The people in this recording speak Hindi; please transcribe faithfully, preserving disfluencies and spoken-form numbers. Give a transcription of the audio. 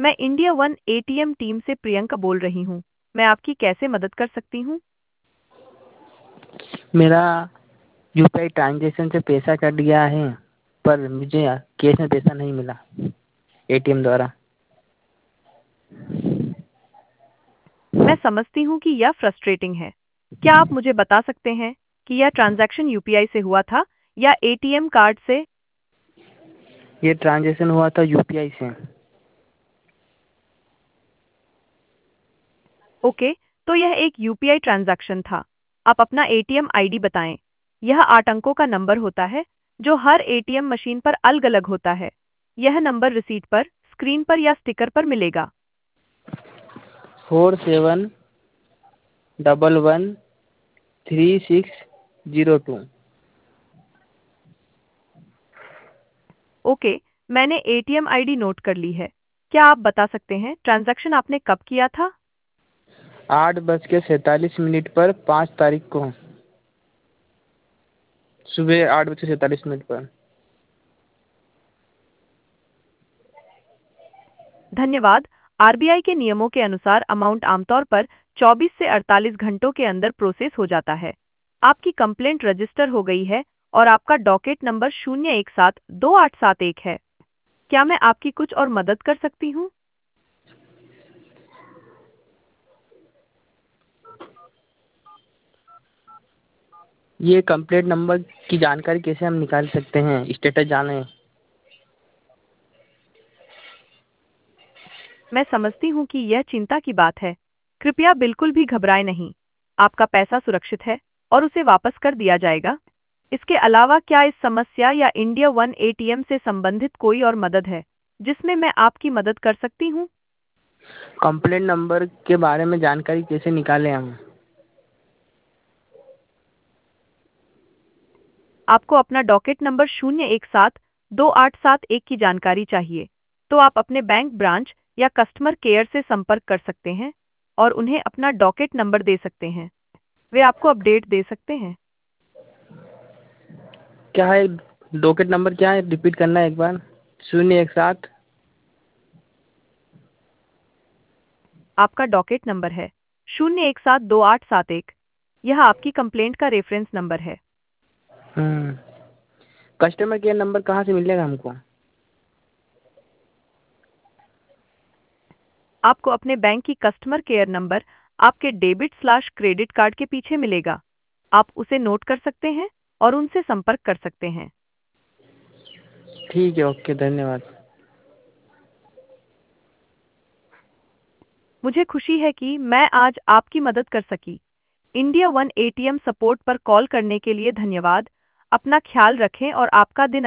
मैं इंडिया वन एटीएम टीम से प्रियंका बोल रही हूँ। मैं आपकी कैसे मदद कर सकती हूँ? मेरा यूपीआई ट्रांजैक्शन से पैसा कट गया है, पर मुझे कैश में पैसा नहीं मिला एटीएम द्वारा। मैं समझती हूँ कि यह फ्रस्ट्रेटिंग है। क्या आप मुझे बता सकते हैं कि यह ट्रांजैक्शन यूपीआई से हुआ था या एटीएम कार्ड से? ये ट्रांजैक्शन हुआ था यूपीआई से। ओके, तो यह एक यूपीआई ट्रांजैक्शन था। आप अपना एटीएम आईडी बताएं। यह आठ अंकों का नंबर होता है जो हर एटीएम मशीन पर अलग-अलग होता है। यह नंबर रिसीट पर, स्क्रीन पर या स्टिकर पर मिलेगा। Four seven double one three six zero two. Okay, मैंने एटीएम आईडी नोट कर ली है। क्या आप बता सकते हैं ट्रांजैक्शन आपने कब किया था? आठ बज के सैंतालीस मिनट पर पाँच तारीख को, सुबह आठ बज के सैंतालीस मिनट पर। धन्यवाद। आरबीआई के नियमों के अनुसार अमाउंट आमतौर पर चौबीस से अड़तालीस घंटों के अंदर प्रोसेस हो जाता है। आपकी कंप्लेंट रजिस्टर हो गई है और आपका डॉकेट नंबर शून्य एक सात दो आठ सात एक है। क्या मैं आपकी कुछ और मदद कर सकती हूँ? ये कंप्लेंट नंबर की जानकारी कैसे हम निकाल सकते हैं, स्टेटस जाने? मैं समझती हूँ कि यह चिंता की बात है। कृपया बिल्कुल भी घबराएं नहीं। आपका पैसा सुरक्षित है और उसे वापस कर दिया जाएगा। इसके अलावा क्या इस समस्या या इंडिया वन एटीएम से संबंधित कोई और मदद है जिसमें मैं आपकी मदद कर सकती हूँ? कंप्लेंट नंबर के बारे में जानकारी कैसे निकालें हम? आपको अपना डॉकेट नंबर शून्य एक सात दो आठ सात एक की जानकारी चाहिए, तो आप अपने बैंक ब्रांच या कस्टमर केयर से संपर्क कर सकते हैं और उन्हें अपना डॉकेट नंबर दे सकते हैं। वे आपको अपडेट दे सकते हैं। क्या है डॉकेट नंबर? क्या है, रिपीट करना है एक बार? शून्य एक सात। आपका डॉकेट नंबर है शून्य एक सात दो आठ सात एक। यह आपकी कंप्लेंट का रेफरेंस नंबर है। हम्म कस्टमर केयर नंबर कहाँ से मिलेगा हमको? आपको अपने बैंक की कस्टमर केयर नंबर आपके डेबिट स्लैश क्रेडिट कार्ड के पीछे मिलेगा। आप उसे नोट कर सकते हैं और उनसे संपर्क कर सकते हैं। ठीक है, ओके, धन्यवाद। मुझे खुशी है कि मैं आज आपकी मदद कर सकी। इंडिया वन एटीएम सपोर्ट पर कॉल करने के लिए धन्यवाद। अपना ख्याल रखें और आपका दिन